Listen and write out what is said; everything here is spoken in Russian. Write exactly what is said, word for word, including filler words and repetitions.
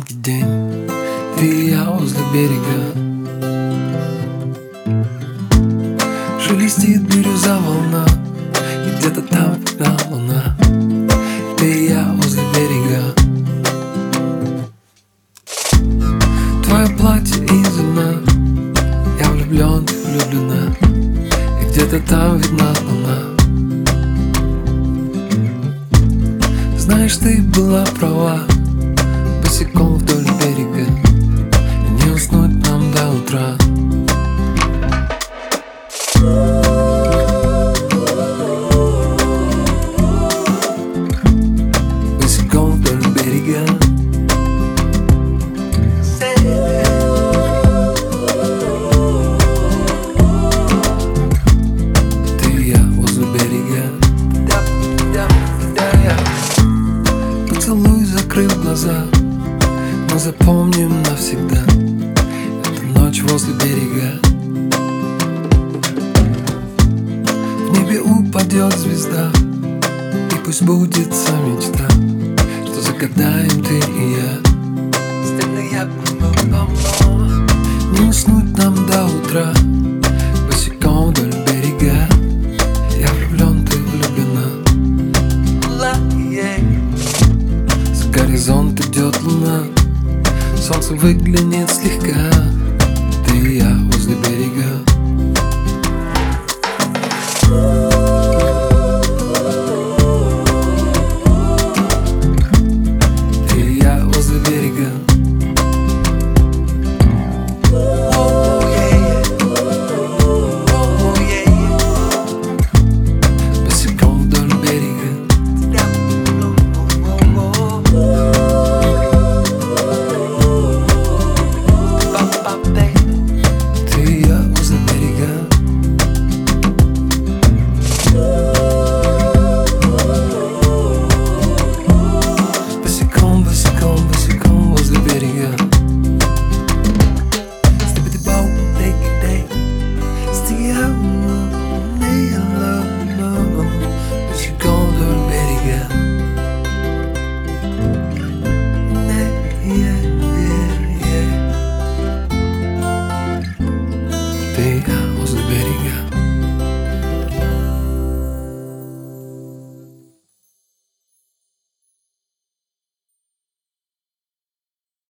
долгий день, ты и я возле берега. Шелестит бирюза волна, и где-то там видна луна. Ты и я возле берега. Твое платье из льна, я влюблен, ты влюблена, и где-то там видна луна. Знаешь, ты была права, босиком вдоль берега, и не уснуть нам до утра. Босиком вдоль берега. Ты и я возле берега. Поцелуй, закрыв глаза, мы запомним навсегда эту ночь возле берега. В небе упадет звезда, и пусть сбудется мечта, что загадаем ты и я. Не уснуть нам до утра, босиком вдоль берега. Я влюблен, ты влюблена. С горизонта идет луна, солнце выглянет слегка. Ты и я возле берега.